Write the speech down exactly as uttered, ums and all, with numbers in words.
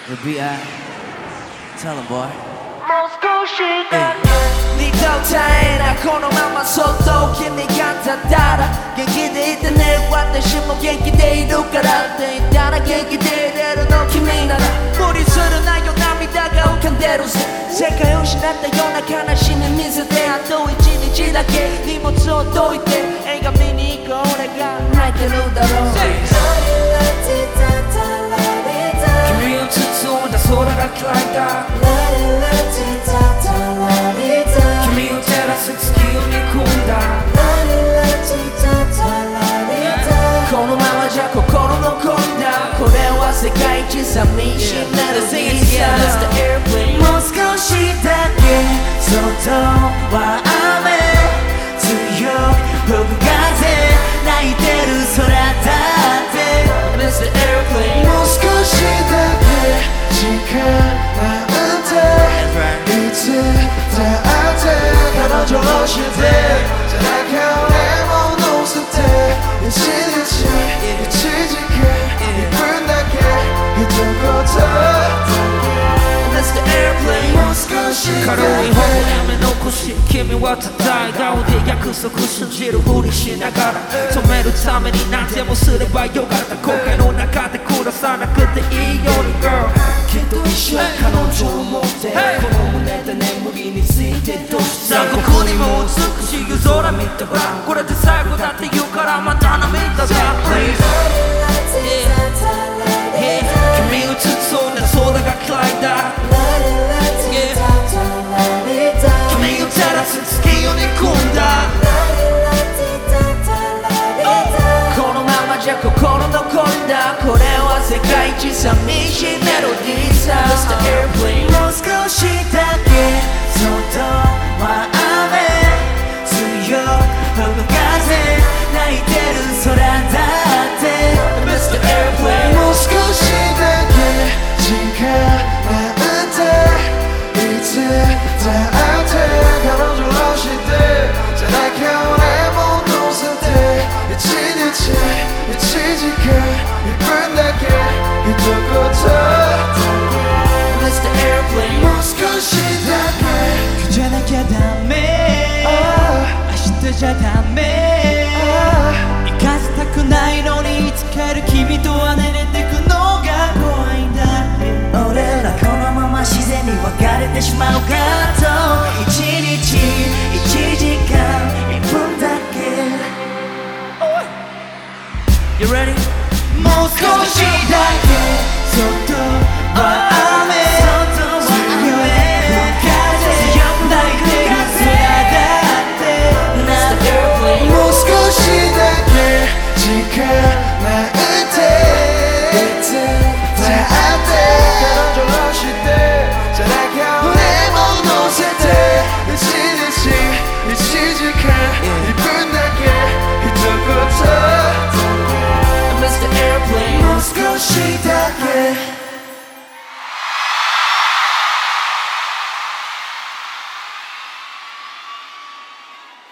Yo, B I Tell him, boy. もう少しだけ二度絶えないこのままそっと君がただら元気でいてね私も元気でいるからって言ったら元気でいれるの君なら無理するなよ涙が浮かんでるぜ世界を失ったような悲しみ見せてあと一日だけ荷物を解いて映画見に行こう俺が泣いてるだろう君を包んだ空が暗いだ君を照らす月を憎んだこのままじゃ心残んだこれは世界一寂しいメロディーもう少しだけ外は雨強く吹く風泣いてる空だって ミスター Airplane もう少しだけ時間なんていつだって彼女をして背中をレモン乗せて一日一時間いっぷんだけ一言 ミスター Airplane もう少しだけ軽い方やめ残し君は叩いた腕約束信じるふりしながら染めるために何でもすればよかった後悔の中で暮らさなくていいように girl きっと一生彼女を持ってこの胸で眠りについてどうした残酷にも美しい夜空見たらこれで最後だって言うからまた涙が Please Yeah 君を包んだ空が暗いだ Yeah 君を照らす月を憎んだこのままじゃ心残んだこれは世界一寂しいメロディーさ ミスター Airplane もう少しだけ外は雨強く吹く風泣いてる空だって ミスター Airplane もう少しだけ時間なんていつだって彼女をして背中をレモン乗せて一日一時間いっぷんだけ一言 ミスター Airplane もう少しだけ今日じゃなきゃダメ明日じゃダメ行かせたくないのにいつかる君とは寝れてくのが怖いんだ俺らこのまま自然に別れてしまうかと一日一時間いっぷんだけ You ready? もう少しだけ外は雨強く風泣いてる空だってなってもう少しだけ時間なんていつだって彼女をして背中をレモン乗せて一日一時間いっぷんだけ一言 ミスター Airplane もう少しだけ